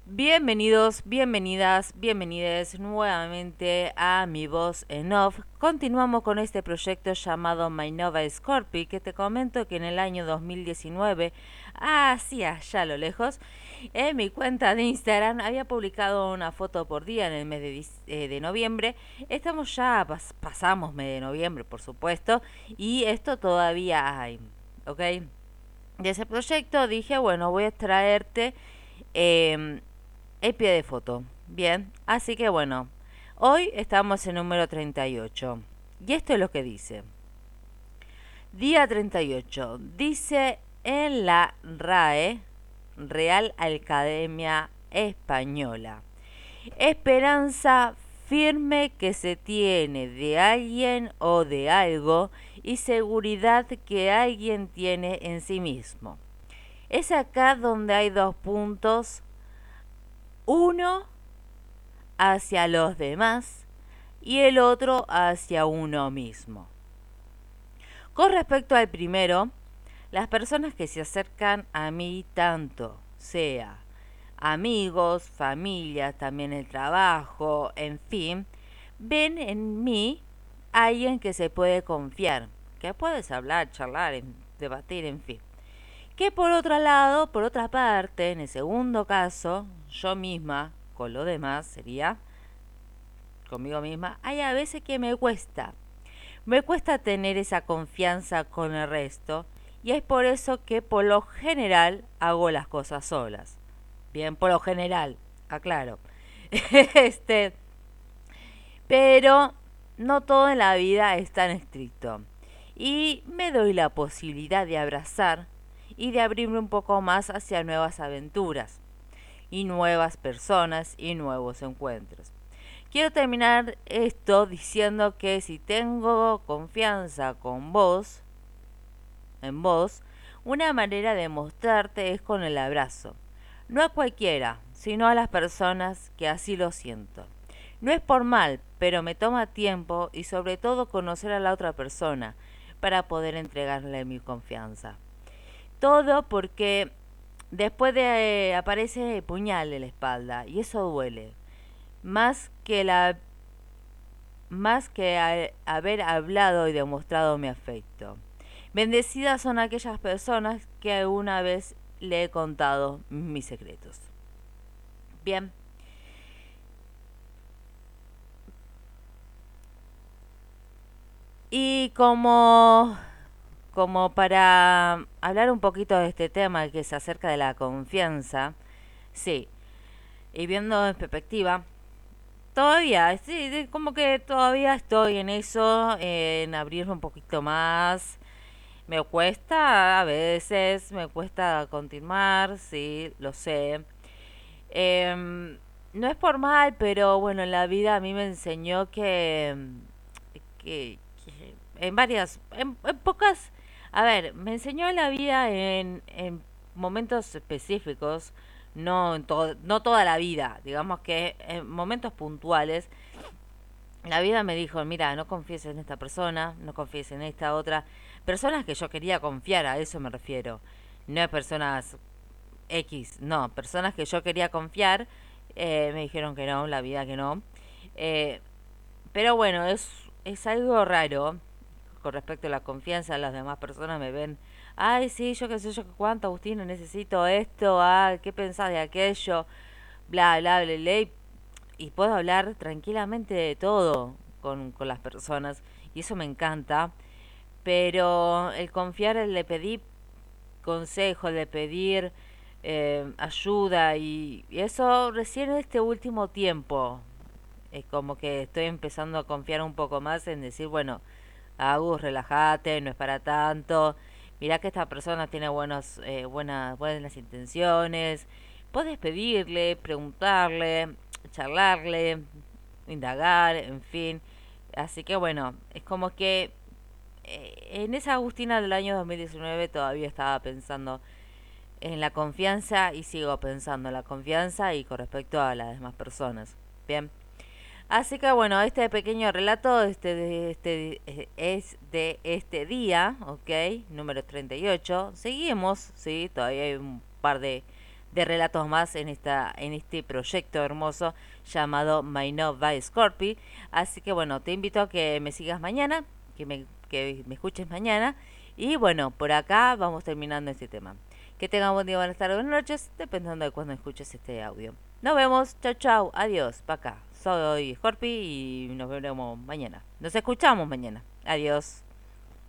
Bienvenidos, bienvenidas, bienvenides nuevamente a Mi Voz en Off. Continuamos con este proyecto llamado My Nova Scorpi, que te comento que en el año 2019, así allá a lo lejos, en mi cuenta de Instagram había publicado una foto por día en el mes de noviembre. Estamos ya, pasamos mes de noviembre, por supuesto, y esto todavía hay, ¿ok? De ese proyecto dije, bueno, voy a traerte eh, el pie de foto. Bien, así que bueno, hoy estamos en número 38. Y esto es lo que dice. Día 38. Dice en la RAE, Real Academia Española. Esperanza firme que se tiene de alguien o de algo y seguridad que alguien tiene en sí mismo. Es acá donde hay dos puntos. Uno hacia los demás y el otro hacia uno mismo. Con respecto al primero, las personas que se acercan a mí tanto, sea amigos, familia, también el trabajo, en fin, ven en mí alguien que se puede confiar, que puedes hablar, charlar, debatir, en fin. Que por otro lado, por otra parte, en el segundo caso, yo misma, con lo demás, sería conmigo misma, hay a veces que me cuesta. Me cuesta tener esa confianza con el resto y es por eso que por lo general hago las cosas solas. Bien, por lo general, aclaro. este, pero no todo en la vida es tan estricto. Y me doy la posibilidad de abrazar y de abrirme un poco más hacia nuevas aventuras y nuevas personas y nuevos encuentros. Quiero terminar esto diciendo que si tengo confianza con vos, en vos, una manera de mostrarte es con el abrazo. No a cualquiera, sino a las personas que así lo siento. No es por mal, pero me toma tiempo y sobre todo conocer a la otra persona para poder entregarle mi confianza. Todo porque después de aparece el puñal en la espalda y eso duele. Más que la más que haber hablado y demostrado mi afecto. Bendecidas son aquellas personas que alguna vez le he contado mis secretos. Bien. Y como para hablar un poquito de este tema que es acerca de la confianza, sí, y viendo en perspectiva, todavía, sí, como que todavía estoy en eso, en abrirme un poquito más. Me cuesta a veces, me cuesta continuar, sí, lo sé. No es por mal, pero bueno, en la vida a mí me enseñó que en varias, en pocas, a ver, me enseñó la vida en momentos específicos, no, no toda la vida, digamos que en momentos puntuales la vida me dijo, mira, no confíes en esta persona, no confíes en esta otra. Personas que yo quería confiar, a eso me refiero. No es personas X, no, personas que yo quería confiar, me dijeron que no, la vida que no. Eh, pero bueno, es algo raro con respecto a la confianza. Las demás personas me ven, ay, sí, yo qué sé yo qué cuánto, Agustín, necesito esto, ah, ¿qué pensás de aquello? Bla, bla, bla, bla. Y puedo hablar tranquilamente de todo con las personas y eso me encanta. Pero el confiar, el de pedir consejo, el de pedir ayuda y eso recién en este último tiempo es como que estoy empezando a confiar un poco más en decir, bueno, Agus, relájate, no es para tanto. Mirá que esta persona tiene buenas intenciones. Puedes pedirle, preguntarle, charlarle, indagar, en fin. Así que bueno, es como que en esa Agustina del año 2019 todavía estaba pensando en la confianza y sigo pensando en la confianza y con respecto a las demás personas. Bien. Así que bueno, este pequeño relato es de este día, ¿ok? Número 38. Seguimos, sí, todavía hay un par de relatos más en este proyecto hermoso llamado My Love by Scorpi. Así que bueno, te invito a que me sigas mañana, que me escuches mañana. Y bueno, por acá vamos terminando este tema. Que tengan buen día, buenas tardes, buenas noches, dependiendo de cuándo escuches este audio. Nos vemos, chau chau, adiós, pa' acá. Soy Scorpi y nos veremos mañana. Nos escuchamos mañana. Adiós.